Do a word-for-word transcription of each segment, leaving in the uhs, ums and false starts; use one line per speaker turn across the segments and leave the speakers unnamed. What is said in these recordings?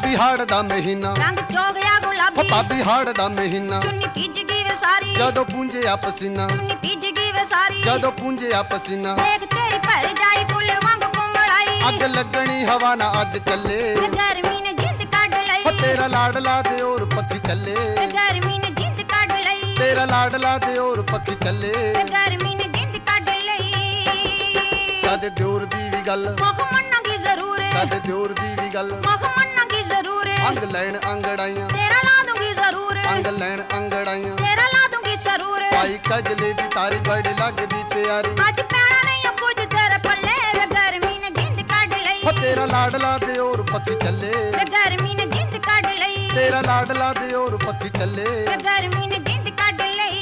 ਭਾਬੀ ਹਾੜ ਦਾ ਮਹੀਨਾ
ਰੰਗ ਚੋ ਗਿਆ
ਹੋ
ਗੁਲਾਬੀ
ਭਾਬੀ ਹਾੜ ਦਾ ਮਹੀਨਾ
ਚੁੰਨੀ ਭਿੱਜ ਗਈ ਵੇ ਸਾਰੀ
ਜਦੋਂ ਪੂੰਝਿਆ ਪਸੀਨਾ
ਚੁੰਨੀ ਭਿੱਜ ਗਈ ਵੇ ਸਾਰੀ
ਜਦੋਂ ਪੂੰਝਿਆ ਪਸੀਨਾ
ਦੇਖ ਤੇਰੀ ਭਰ ਜਾਈ ਫੁੱਲ ਵਾਂਗ ਕੁੰਮੜਾਈ
ਅੱਗ ਲੱਗਣੀ ਹਵਾ ਨਾ ਅੱਜ ਚੱਲੇ
ਵੇ ਗਰਮੀ ਨੇ ਜਿੰਦ ਕੱਢ ਲਈ
ਹੋ ਤੇਰਾ ਲਾਡਲਾ ਦੇ ਔਰ ਪੱਖੀ ਚੱਲੇ
ਵੇ ਗਰਮੀ ਨੇ ਜਿੰਦ ਕੱਢ ਲਈ
ਤੇਰਾ ਲਾਡਲਾ ਦੇ ਔਰ ਪੱਖੀ ਚੱਲੇ
ਵੇ ਗਰਮੀ ਨੇ ਜਿੰਦ ਕੱਢ ਲਈ
ਕਦੇ ਦਿਓਰ ਦੀ ਵੀ ਗੱਲ
ਮੁਖ ਮੰਨਾਂਗੀ ਜ਼ਰੂਰ
ਕਦੇ ਦਿਓਰ ਦੀ ਵੀ ਗੱਲ
ਮੁਖ ਮੰਨਾਂਗੀ ਜ਼ਰੂਰ
ਅੰਗ ਲੈਣ ਅੰਗੜਾਈਆਂ
ਤੇਰਾ ਲਾ ਦੂੰਗੀ ਜ਼ਰੂਰ
ਅੰਗ ਲੈਣ ਅੰਗੜਾਈਆਂ
ਤੇਰਾ ਲਾ ਦੂੰਗੀ ਜ਼ਰੂਰ
ਭਾਈ ਕਜਲੇ ਦੀ ਤਾਰੀ ਬੜੀ ਲੱਗਦੀ ਪਿਆਰੀ
ਅੱਜ ਪੈਣਾ ਨਹੀਂ ਕੁਝ ਤੇਰੇ ਪੱਲੇ ਵੇ ਗਰਮੀ ਨੇ ਜਿੰਦ ਕੱਢ ਲਈ
ਹੋ ਤੇਰਾ ਲਾਡਲਾ ਦੇ ਔਰ ਪੱਖੀ ਚੱਲੇ
ਵੇ ਗਰਮੀ ਨੇ ਜਿੰਦ ਕੱਢ ਲਈ
ਤੇਰਾ ਲਾਡਲਾ ਦੇ ਔਰ ਪੱਖੀ ਚੱਲੇ
ਵੇ ਗਰਮੀ ਨੇ ਜਿੰਦ ਕੱਢ ਲਈ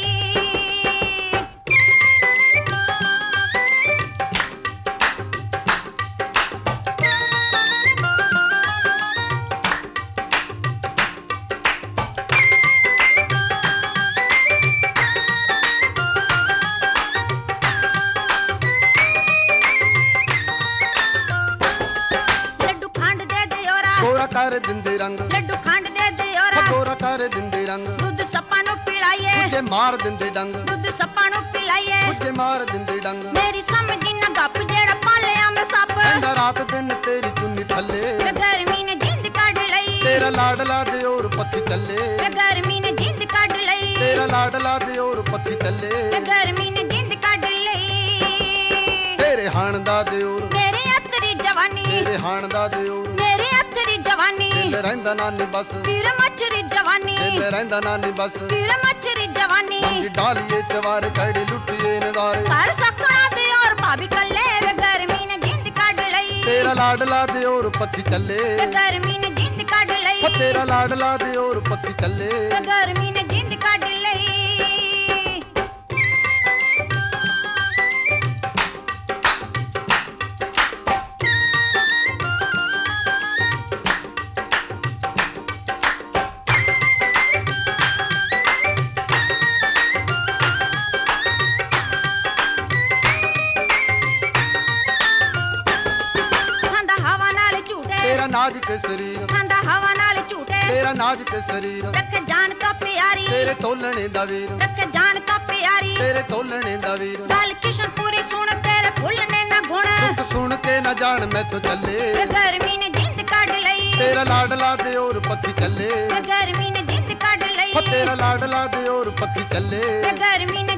ਲੱਡੂ ਖੰਡ ਦੇ ਦਿਓਰਾ
ਗੋਰਾ ਕਰ ਦਿੰਦੇ ਰੰਗ
ਲੱਡੂ ਖੰਡ ਦੇ ਦਿਓਰਾ
ਗੋਰਾ ਕਰ ਦਿੰਦੇ ਰੰਗ
ਦੁੱਧ ਸੱਪਾਂ ਨੂੰ ਪਿਲਾਈਏ
ਕੁਝੇ ਮਾਰ ਦਿੰਦੇ ਡੰਗ
ਦੁੱਧ ਸੱਪਾਂ ਨੂੰ ਪਿਲਾਈਏ
ਕੁਝੇ ਮਾਰ ਦਿੰਦੇ ਡੰਗ
ਮੇਰੀ ਸਮਝੀ ਨਾ ਗੱਪ ਜਿਹੜਾ ਪਾਲਿਆ ਮੈਂ ਸੱਪ
ਕਹਿੰਦਾ ਰਾਤ ਦਿਨ ਤੇਰੀ ਚੁੰਨੀ ਥੱਲੇ
ਵੇ ਗਰਮੀ ਨੇ ਜਿੰਦ ਕੱਢ ਲਈ
ਤੇਰਾ ਲਾਡਲਾ ਦੇ ਔਰ ਪੱਖੀ ਚੱਲੇ
ਵੇ ਗਰਮੀ ਨੇ ਜਿੰਦ ਕੱਢ ਲਈ
ਤੇਰਾ ਲਾਡਲਾ ਦੇ ਔਰ ਪੱਖੀ ਚੱਲੇ
ਵੇ ਗਰਮੀ ਨੇ ਜਿੰਦ ਕੱਢ ਲਈ
ਤੇਰੇ ਹਾਣ ਦਾ ਦੇ ਔਰ
ਮੇਰੇ ਅਤਰੀ ਜਵਾਨੀ
ਤੇਰੇ ਹਾਣ ਦਾ ਦੇ ਔਰ
ਮੇਰੇ ਅਤਰੀ ਜਵਾਨੀ
ਦਿਲ ਰਹਿੰਦਾ ਨਾਨੀ ਬਸ
ਵੀਰ ਮੱਛਰੀ ਜਵਾਨੀ
ਦਿਲ ਰਹਿੰਦਾ ਨਾਨੀ ਬਸ
ਵੀਰ ਮੱਛਰੀ ਜਵਾਨੀ
ਮੰਗੀ ਡਾਲੀਏ ਚਵਾਰ ਕੜੀ ਲੁੱਟੀਏ ਨਜ਼ਾਰੇ
ਘਰ ਸਕਣਾ ਤੇ ਔਰ ਭਾਬੀ ਕੱਲੇ ਵੇ ਗਰਮੀ ਨੇ ਜਿੰਦ ਕੱਢ ਲਈ
ਤੇਰਾ ਲਾਡਲਾ ਦੇ ਔਰ ਪੱਖੀ ਚੱਲੇ
ਵੇ ਗਰਮੀ ਨੇ ਜਿੰਦ ਕੱਢ ਲਈ
ਹੋ ਤੇਰਾ ਲਾਡਲਾ ਦੇ ਔਰ ਪੱਖੀ ਚੱਲੇ
ਵੇ ਗਰਮੀ ਨੇ ਜਿੰਦ ਕੱਢ ਲਈ ਖਾਂਦਾ ਹਵਾ ਨਾਲ ਝੂਟੇ
ਤੇਰਾ ਨਾਜ਼ੁਕ ਸਰੀਰ
ਖਾਂਦਾ ਹਵਾ ਨਾਲ ਝੂਟੇ
ਤੇਰਾ ਨਾਜ਼ੁਕ ਸਰੀਰ
ਰੱਖ ਜਾਣ ਤੋਂ ਪਿਆਰੀ
ਤੇਰੇ ਤੋਲਣੇ ਦਾ ਵੀਰ
ਰੱਖ ਜਾਣ ਤੋਂ ਪਿਆਰੀ
ਤੇਰੇ ਤੋਲਣੇ ਦਾ ਵੀਰ
ਗੱਲ ਕਿਸ਼ਨ ਪੂਰੀ ਸੁਣ ਤੇਰੇ ਫੁੱਲ ਨੇ ਨਾ ਗੁਣ
ਦੁੱਖ ਸੁਣ ਕੇ ਨਾ ਜਾਣ ਮੈਥੋਂ
ਵੇ
ਚੱਲੇ
ਗਰਮੀ ਨੇ ਜਿੰਦ ਕੱਢ ਲਈ
ਤੇਰਾ ਲਾਡਲਾ ਦੇ ਔਰ ਪੱਖੀ ਚੱਲੇ
ਵੇ ਗਰਮੀ ਨੇ ਜਿੰਦ ਕੱਢ ਲਈ
ਹੋ ਤੇਰਾ ਲਾਡਲਾ ਦੇ ਔਰ ਪੱਖੀ ਚੱਲੇ
ਵੇ ਗਰਮੀ ਨੇ